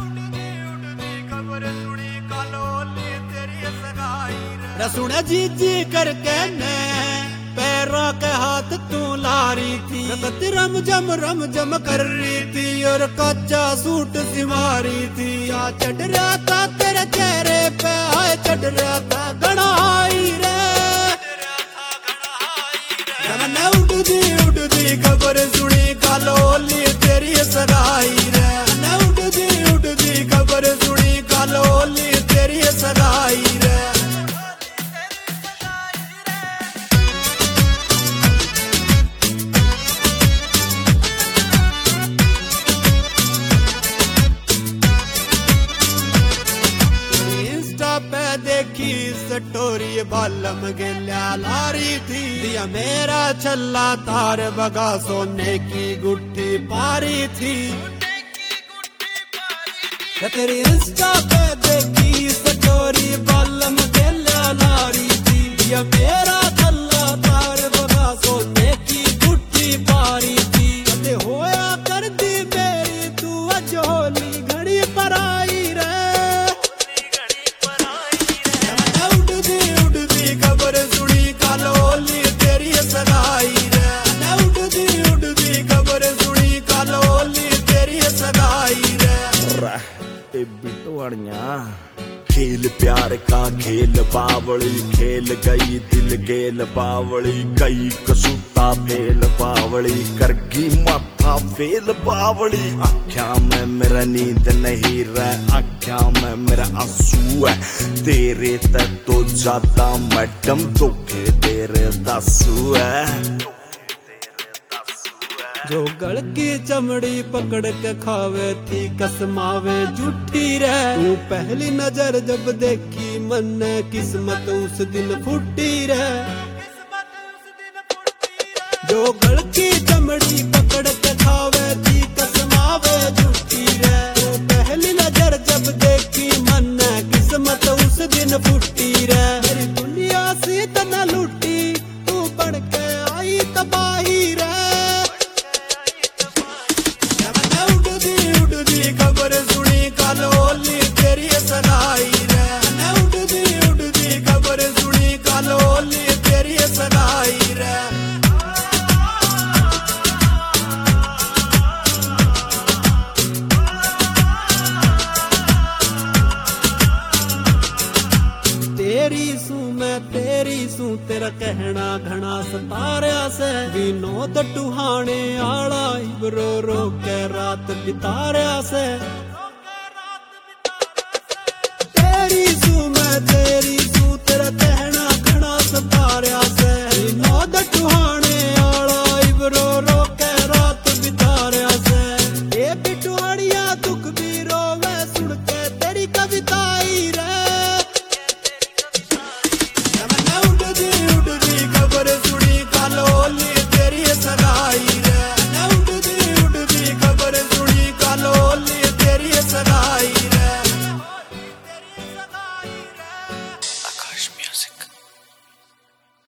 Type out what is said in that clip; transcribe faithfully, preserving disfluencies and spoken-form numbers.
सुन जी जी करके ने पैरों के हाथ तू लारी थी, रगत रम जम रम जम कर रही थी और कच्चा सूट सिमारी थी। आ चढ़ रहा था तेरे चेहरे पे, आए चढ़ रहा था गड़ाई रे, मैंने उड़दी उड़दी खबर सुनी कालोली तेरी सगाई रे, मैंने उड़दी उड़दी खबर सुनी कालोली तेरी सगाई रे। पे देखी स्टोरी बालम गेल्या लारी थी, दिया मेरा छल्ला तार बगा सोने की गुट्ठी पारी थी। तेरी इंस्टा पे देखी स्टोरी बालम गेल्या लारी थी, दिया मेरा छल्ला तार बगा सोने की गुट्ठी पारी थी। कदे होया कर दी मेरी तू अजोली घड़ी पराई रे, खबर सुनी कालोली तेरी सगाई रे, उड़दी उड़दी खबर सुनी कालोली तेरी सगाई रे। बिटवाड़िया खेल प्यार का खेल बावली, खेल गई दिल गेल बावली, कई कसूता फेल बावली, करगी माथा फेल बावली। आख्या में मेरा नींद नहीं रहा, आख्या में मेरा आंसू है, तेरे तक तो ज्यादा मैडम धोखे तेरे दासू है। जो गल की चमड़ी पकड़ के खावे थी कसमावे झूठी रे, तू पहली नजर जब देखी मन किस्मत उस दिन फूटी रे। जो गल की चमड़ी पकड़ के खावे थी कसमावे झूठी रे, तू पहली नजर जब देखी मन किस्मत उस दिन फूटी रे। मेरी दुनिया सी तना लूटी तू बढ़ के आई तबाही रे, खबर सुनी कालोली तेरी सगाई रे, उड़दी उड़दी खबर सुनी कालोली तेरी सगाई रे। तेरी सू मैं तेरी सू तेरा कहना घना सतारिया से, विनोद टुहाने आला इबरो रो के रात बितारिया से। तेरी सू मैं तेरी सू तेरा कहना घना सतारिया से, विनोद टुहाने